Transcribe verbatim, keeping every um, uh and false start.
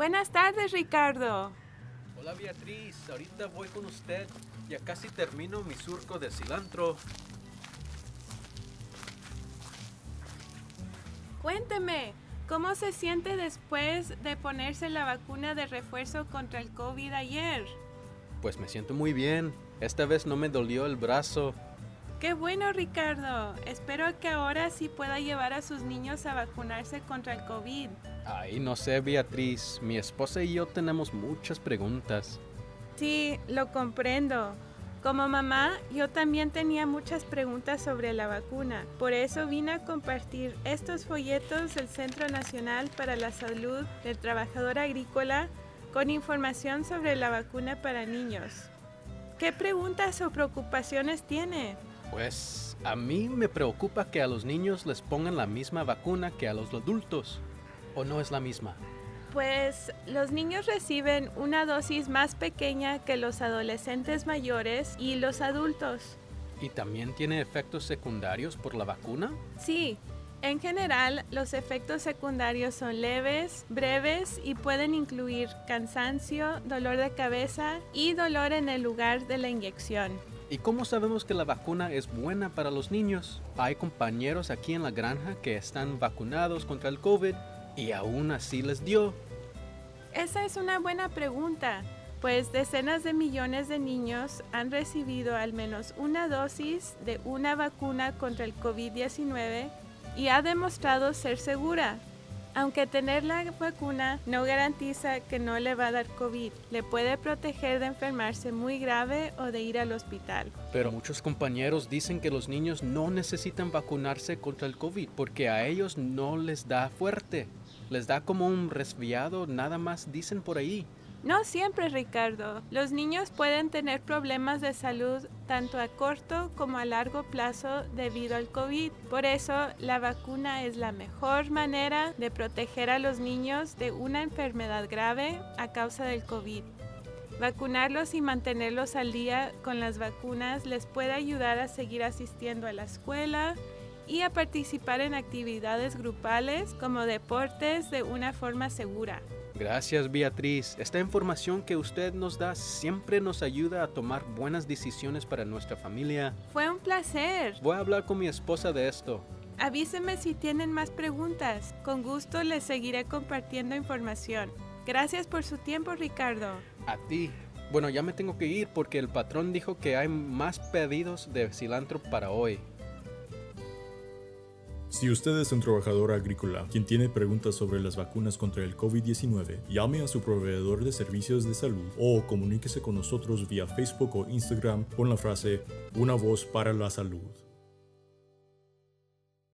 Buenas tardes, Ricardo. Hola, Beatriz. Ahorita voy con usted. Ya casi termino mi surco de cilantro. Cuénteme, ¿cómo se siente después de ponerse la vacuna de refuerzo contra el COVID ayer? Pues me siento muy bien. Esta vez no me dolió el brazo. ¡Qué bueno, Ricardo! Espero que ahora sí pueda llevar a sus niños a vacunarse contra el COVID. Ay, no sé, Beatriz. Mi esposa y yo tenemos muchas preguntas. Sí, lo comprendo. Como mamá, yo también tenía muchas preguntas sobre la vacuna. Por eso vine a compartir estos folletos del Centro Nacional para la Salud del Trabajador Agrícola con información sobre la vacuna para niños. ¿Qué preguntas o preocupaciones tiene? Pues a mí me preocupa que a los niños les pongan la misma vacuna que a los adultos. ¿O no es la misma? Pues los niños reciben una dosis más pequeña que los adolescentes mayores y los adultos. ¿Y también tiene efectos secundarios por la vacuna? Sí, en general los efectos secundarios son leves, breves y pueden incluir cansancio, dolor de cabeza y dolor en el lugar de la inyección. ¿Y cómo sabemos que la vacuna es buena para los niños? Hay compañeros aquí en la granja que están vacunados contra el COVID y aún así les dio. Esa es una buena pregunta, pues decenas de millones de niños han recibido al menos una dosis de una vacuna contra el COVID diecinueve y ha demostrado ser segura. Aunque tener la vacuna no garantiza que no le va a dar COVID, le puede proteger de enfermarse muy grave o de ir al hospital. Pero muchos compañeros dicen que los niños no necesitan vacunarse contra el COVID porque a ellos no les da fuerte. Les da como un resfriado, nada más dicen por ahí. No siempre, Ricardo. Los niños pueden tener problemas de salud tanto a corto como a largo plazo debido al COVID. Por eso, la vacuna es la mejor manera de proteger a los niños de una enfermedad grave a causa del COVID. Vacunarlos y mantenerlos al día con las vacunas les puede ayudar a seguir asistiendo a la escuela y a participar en actividades grupales como deportes de una forma segura. Gracias, Beatriz. Esta información que usted nos da siempre nos ayuda a tomar buenas decisiones para nuestra familia. Fue un placer. Voy a hablar con mi esposa de esto. Avíseme si tienen más preguntas. Con gusto les seguiré compartiendo información. Gracias por su tiempo, Ricardo. A ti. Bueno, ya me tengo que ir porque el patrón dijo que hay más pedidos de cilantro para hoy. Si usted es un trabajador agrícola quien tiene preguntas sobre las vacunas contra el COVID diecinueve, llame a su proveedor de servicios de salud o comuníquese con nosotros vía Facebook o Instagram con la frase "Una voz para la salud".